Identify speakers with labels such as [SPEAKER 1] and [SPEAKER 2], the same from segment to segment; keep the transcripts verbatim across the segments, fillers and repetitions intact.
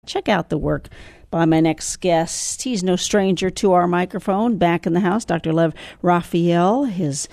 [SPEAKER 1] Check out the work by my next guest. He's no stranger to our microphone. Back in the house, Doctor Lev Raphael. His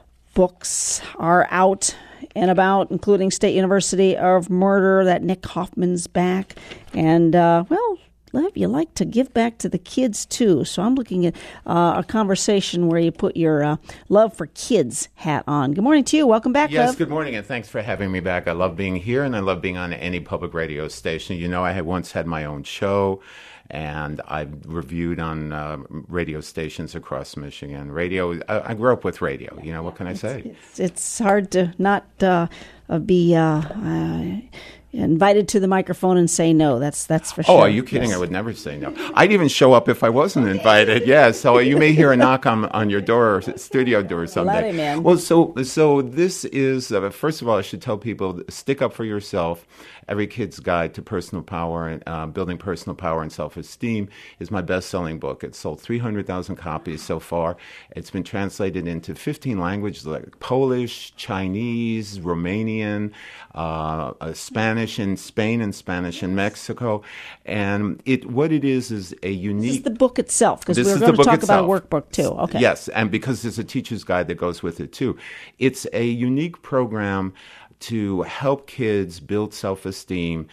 [SPEAKER 1] books are out and about, including State University of Murder, that Nick Hoffman's back. And, uh, well, Lev, you like to give back to the kids, too. So I'm looking at uh, a conversation where you put your uh, love for kids hat on. Good morning to you. Welcome back,
[SPEAKER 2] Yes,
[SPEAKER 1] Lev.
[SPEAKER 2] good morning, and thanks for having me back. I love being here, and I love being on any public radio station. You know, I had once had my own show, and I've reviewed on uh, radio stations across Michigan. Radio, I, I grew up with radio. You know, what can I say?
[SPEAKER 1] It's, it's hard to not uh, be... Uh, uh, invited to the microphone and say no. That's that's for sure.
[SPEAKER 2] Oh, are you kidding? Yes. I would never say no. I'd even show up if I wasn't invited. Yeah, so you may hear a knock on on your door, studio door someday.
[SPEAKER 1] Bloody man.
[SPEAKER 2] Well, so so this is uh, first of all, I should tell people: stick up for yourself. Every Kid's Guide to Personal Power and uh, Building Personal Power and Self-Esteem is my best-selling book. It's sold three hundred thousand copies so far. It's been translated into fifteen languages like Polish, Chinese, Romanian, uh, uh, Spanish in Spain, and Spanish in Mexico. And it what it is is a unique...
[SPEAKER 1] This is the book itself, because we're going to talk itself. about a workbook, too. Okay.
[SPEAKER 2] Yes, and because there's a teacher's guide that goes with it, too. It's a unique program to help kids build self-esteem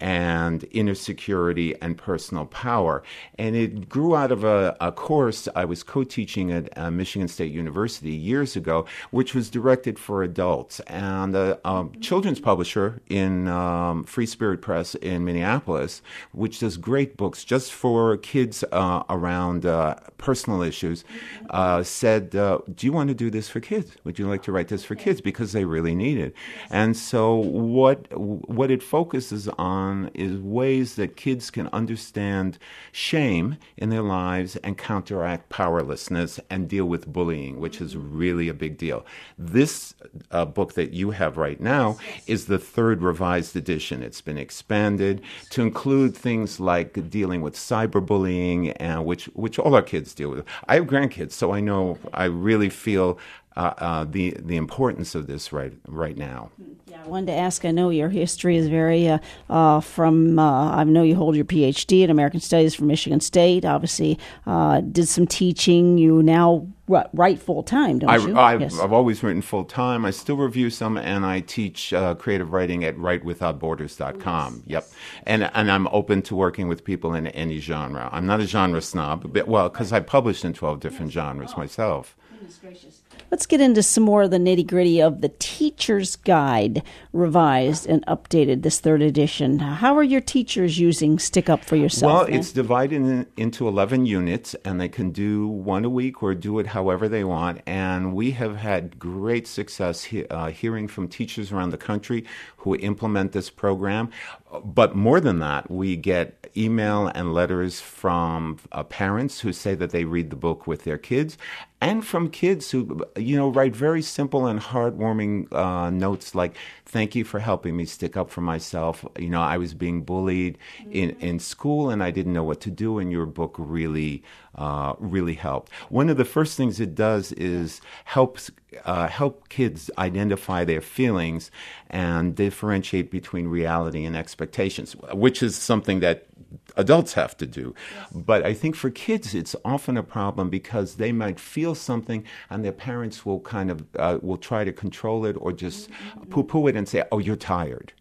[SPEAKER 2] and inner security and personal power. And it grew out of a, a course I was co-teaching at uh, Michigan State University years ago, which was directed for adults. And a, a children's publisher in um, Free Spirit Press in Minneapolis, which does great books just for kids uh, around uh, personal issues, uh, said, uh, do you want to do this for kids? Would you like to write this for kids? Because they really need it. And so what what it focuses on is ways that kids can understand shame in their lives and counteract powerlessness and deal with bullying, which is really a big deal. This uh, book that you have right now is the third revised edition. It's been expanded to include things like dealing with cyberbullying, uh, which which all our kids deal with. I have grandkids, so I know I really feel uh, uh, the the importance of this right right now.
[SPEAKER 1] Yeah, I wanted to ask, I know your history is very uh, uh, from, uh, I know you hold your P H D in American Studies from Michigan State, obviously uh, did some teaching. You now write full-time, don't
[SPEAKER 2] I,
[SPEAKER 1] you?
[SPEAKER 2] I've,
[SPEAKER 1] yes.
[SPEAKER 2] I've always written full-time. I still review some, and I teach uh, creative writing at write without borders dot com. Yes. Yep. And and I'm open to working with people in any genre. I'm not a genre snob, but, well, because I published in twelve different genres oh. myself.
[SPEAKER 1] Goodness gracious. Let's get into some more of the nitty-gritty of the Teacher's Guide, revised and updated, this third edition. How are your teachers using Stick Up For Yourself?
[SPEAKER 2] Well,
[SPEAKER 1] man?
[SPEAKER 2] It's divided in, into eleven units, and they can do one a week or do it however they want. And we have had great success he, uh, hearing from teachers around the country who implement this program. But more than that, we get email and letters from uh, parents who say that they read the book with their kids, and from kids who, you know, write very simple and heartwarming uh, notes like, thank you for helping me stick up for myself. You know, I was being bullied in, in school and I didn't know what to do, and your book really, uh, really helped. One of the first things it does is helps uh, help kids identify their feelings and differentiate between reality and expectations, which is something that adults have to do. Yes. But I think for kids, it's often a problem because they might feel something and their parents will kind of, uh, will try to control it or just mm-hmm. poo-poo it and say, oh, you're tired.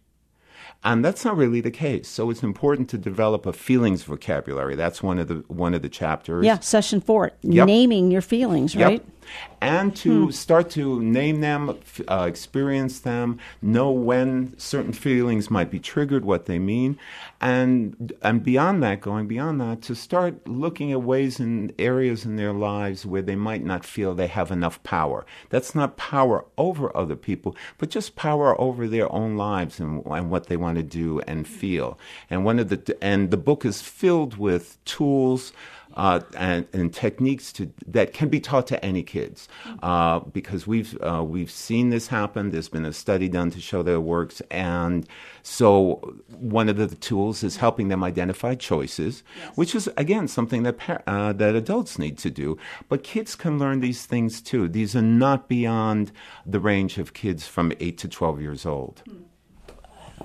[SPEAKER 2] And that's not really the case. So it's important to develop a feelings vocabulary. That's one of the one of the chapters.
[SPEAKER 1] Yeah, session four,
[SPEAKER 2] yep.
[SPEAKER 1] naming your feelings, right?
[SPEAKER 2] Yep. And to
[SPEAKER 1] hmm.
[SPEAKER 2] start to name them, uh, experience them, know when certain feelings might be triggered, what they mean, and and beyond that, going beyond that, to start looking at ways and areas in their lives where they might not feel they have enough power. That's not power over other people, but just power over their own lives and, and what they want to do and feel. And one of the and the book is filled with tools. Uh, and, and techniques to, that can be taught to any kids, uh, because we've uh, we've seen this happen. There's been a study done to show that it works, and so one of the tools is helping them identify choices, yes. which is again something that par- uh, that adults need to do. But kids can learn these things too. These are not beyond the range of kids from eight to twelve years old.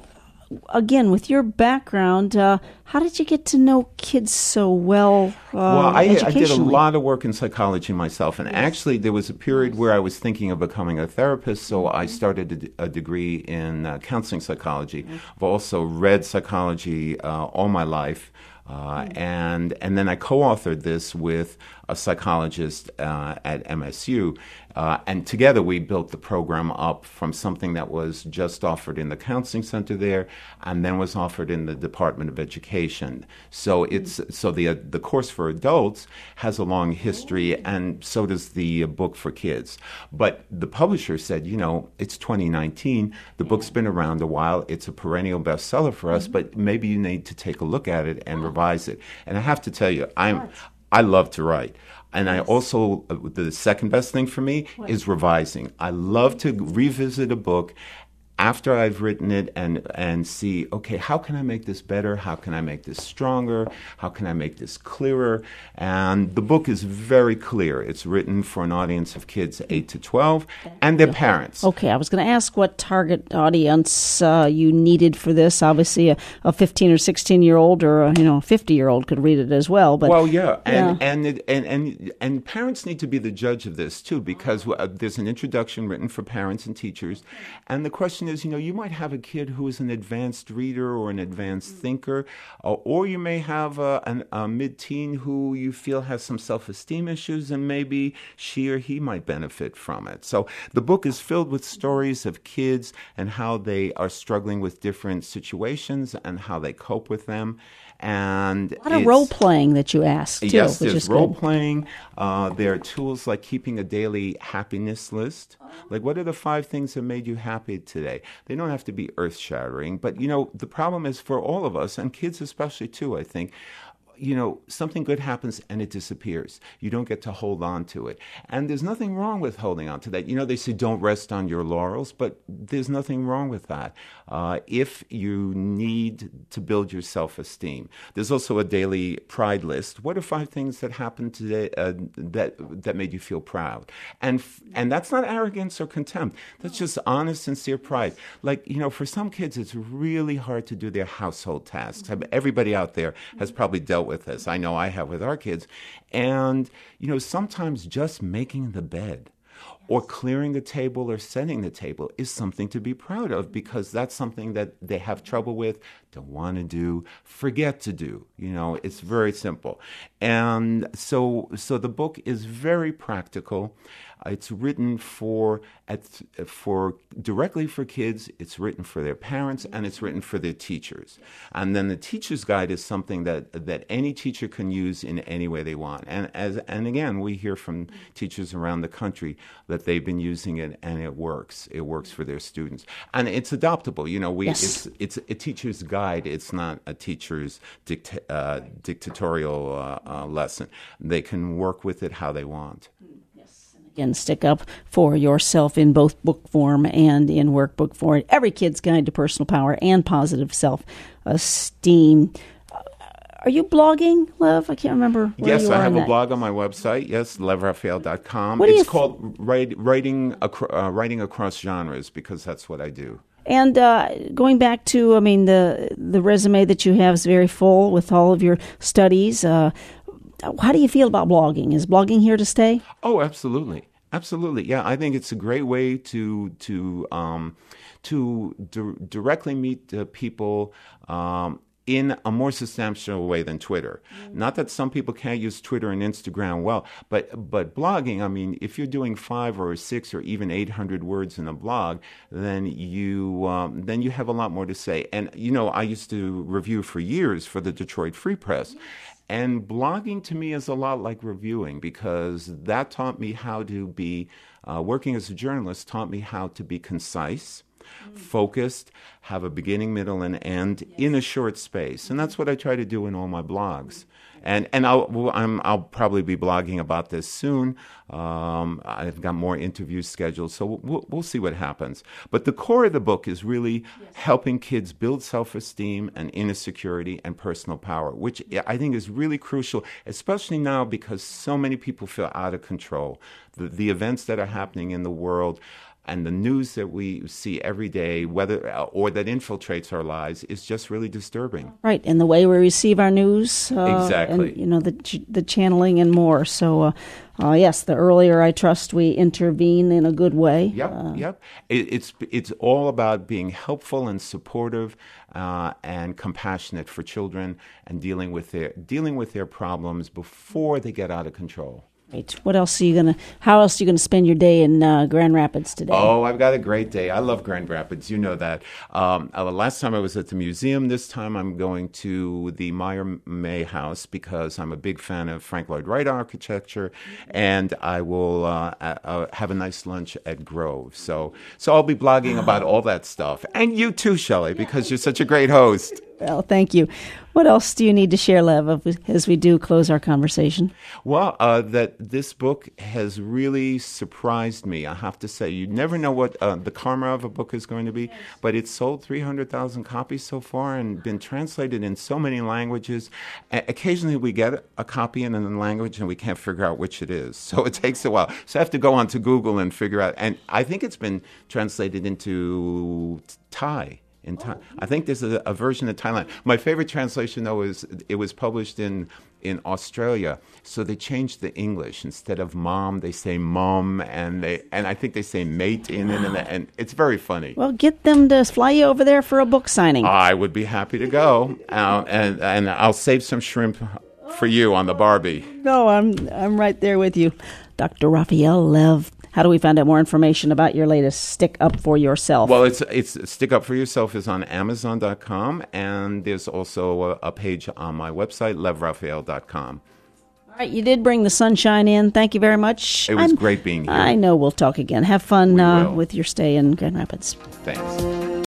[SPEAKER 1] again, with your background, uh, how did you get to know kids so well? Uh,
[SPEAKER 2] well, I, I did a
[SPEAKER 1] educationally?
[SPEAKER 2] lot of work in psychology myself, and actually there was a period where I was thinking of becoming a therapist, so I started a, d- a degree in uh, counseling psychology. I've also read psychology uh, all my life. Uh, and and then I co-authored this with a psychologist uh, at M S U, uh, and together we built the program up from something that was just offered in the counseling center there, and then was offered in the Department of Education. So it's so the uh, the course for adults has a long history, and so does the uh, book for kids. But the publisher said, you know, it's twenty nineteen. The book's been around a while. It's a perennial bestseller for us, but maybe you need to take a look at it and revise it. And I have to tell you, I'm I love to write. And I also, uh, the second best thing for me is revising. I love to revisit a book after I've written it and and see, okay, how can I make this better? How can I make this stronger? How can I make this clearer? And the book is very clear. It's written for an audience of kids eight to twelve and their parents.
[SPEAKER 1] Okay, I was going to ask what target audience uh, you needed for this. Obviously, a, a fifteen or sixteen-year-old or a, you know, a fifty-year-old could read it as well. But
[SPEAKER 2] well, yeah, and
[SPEAKER 1] yeah.
[SPEAKER 2] And, it, and and and parents need to be the judge of this too, because uh, there's an introduction written for parents and teachers, and the question is, you know, you might have a kid who is an advanced reader or an advanced thinker, uh, or you may have a, an, a mid-teen who you feel has some self-esteem issues, and maybe she or he might benefit from it. So the book is filled with stories of kids and how they are struggling with different situations and how they cope with them. And
[SPEAKER 1] a lot of role playing that you asked too,
[SPEAKER 2] yes,
[SPEAKER 1] which
[SPEAKER 2] there's
[SPEAKER 1] is
[SPEAKER 2] role
[SPEAKER 1] good.
[SPEAKER 2] playing. Uh, there are tools like keeping a daily happiness list. Like, what are the five things that made you happy today? They don't have to be earth shattering, but you know, the problem is for all of us, and kids especially too, I think, you know, something good happens and it disappears. You don't get to hold on to it. And there's nothing wrong with holding on to that. You know, they say don't rest on your laurels, but there's nothing wrong with that. Uh, if you need to build your self-esteem. There's also a daily pride list. What are five things that happened today uh, that that made you feel proud? And f- and that's not arrogance or contempt. That's just honest, sincere pride. Like, you know, for some kids, it's really hard to do their household tasks. I mean, everybody out there has probably dealt with this. I know I have with our kids. And, you know, sometimes just making the bed or clearing the table or setting the table is something to be proud of, because that's something that they have trouble with, don't want to do, forget to do. You know, it's very simple. And so so the book is very practical. It's written for at, for directly for kids. It's written for their parents, and it's written for their teachers. And then the teacher's guide is something that that any teacher can use in any way they want. And as and again, we hear from teachers around the country that they've been using it and it works. It works for their students, and it's adoptable. You know, we
[SPEAKER 1] Yes.
[SPEAKER 2] it's it's a teacher's guide. It's not a teacher's dicta- uh, dictatorial uh, uh, lesson. They can work with it how they want.
[SPEAKER 1] Again, stick up for yourself in both book form and in workbook form. Every Kid's Guide to Personal Power and Positive Self-Esteem. Uh, Are you blogging, Lev? I can't remember where
[SPEAKER 2] Yes,
[SPEAKER 1] you
[SPEAKER 2] I
[SPEAKER 1] are
[SPEAKER 2] have
[SPEAKER 1] in
[SPEAKER 2] a
[SPEAKER 1] that.
[SPEAKER 2] blog on my website. Yes, lev raphael dot com.
[SPEAKER 1] What do you
[SPEAKER 2] It's
[SPEAKER 1] th-
[SPEAKER 2] called write, writing acro- uh, writing across genres, because that's what I do.
[SPEAKER 1] And uh, going back to, I mean, the the resume that you have is very full with all of your studies. Uh, how do you feel about blogging? Is blogging here to stay?
[SPEAKER 2] Oh, absolutely, absolutely. Yeah, I think it's a great way to to um, to di- directly meet uh, people. Um, in a more substantial way than Twitter. Mm-hmm. Not that some people can't use Twitter and Instagram well, but but blogging, I mean, if you're doing five or six or even eight hundred words in a blog, then you um, then you have a lot more to say. And, you know, I used to review for years for the Detroit Free Press. Yes. And blogging to me is a lot like reviewing, because that taught me how to be, uh, working as a journalist taught me how to be concise, focused, have a beginning, middle, and end yes. in a short space, and that's what I try to do in all my blogs. And and I'll well, I'm, I'll probably be blogging about this soon. Um, I've got more interviews scheduled, so we'll, we'll see what happens. But the core of the book is really yes. helping kids build self-esteem and inner security and personal power, which I think is really crucial, especially now because so many people feel out of control. The, the events that are happening in the world and the news that we see every day, whether or that infiltrates our lives, is just really disturbing.
[SPEAKER 1] Right, and the way we receive our news, uh,
[SPEAKER 2] exactly,
[SPEAKER 1] and, you know, the the channeling and more. So, uh, uh, yes, the earlier I trust we intervene in a good way.
[SPEAKER 2] Yep,
[SPEAKER 1] uh,
[SPEAKER 2] yep. It, it's it's all about being helpful and supportive uh, and compassionate for children, and dealing with their dealing with their problems before they get out of control.
[SPEAKER 1] Right. What else are you gonna? How else are you gonna spend your day in uh, Grand Rapids today?
[SPEAKER 2] Oh, I've got a great day. I love Grand Rapids. You know that. Um, uh, last time I was at the museum. This time I'm going to the Meyer May House because I'm a big fan of Frank Lloyd Wright architecture, and I will uh, uh, have a nice lunch at Grove. So, so I'll be blogging about all that stuff, and you too, Shelley, because you're such a great host.
[SPEAKER 1] Well, thank you. What else do you need to share, Lev, as we do close our conversation?
[SPEAKER 2] Well, uh, that this book has really surprised me, I have to say. You never know what uh, the karma of a book is going to be, but it's sold three hundred thousand copies so far and been translated in so many languages. A- occasionally we get a copy in a language and we can't figure out which it is. So it takes a while. So I have to go onto Google and figure out. And I think it's been translated into Thai. In Thai. I think there's a, a version of Thailand. My favorite translation, though, is it was published in, in Australia. So they changed the English. Instead of mom, they say mum, and they and I think they say mate in it, and, and it's very funny.
[SPEAKER 1] Well, get them to fly you over there for a book signing.
[SPEAKER 2] I would be happy to go, uh, and and I'll save some shrimp for you on the Barbie.
[SPEAKER 1] No, I'm I'm right there with you, Doctor Raphael Lev. How do we find out more information about your latest Stick Up For Yourself?
[SPEAKER 2] Well, it's it's Stick Up For Yourself is on Amazon dot com, and there's also a, a page on my website, lev raphael dot com.
[SPEAKER 1] All right, you did bring the sunshine in. Thank you very much.
[SPEAKER 2] It was
[SPEAKER 1] I'm,
[SPEAKER 2] great being here.
[SPEAKER 1] I know we'll talk again. Have fun
[SPEAKER 2] We
[SPEAKER 1] uh,
[SPEAKER 2] will.
[SPEAKER 1] with your stay in Grand Rapids.
[SPEAKER 2] Thanks.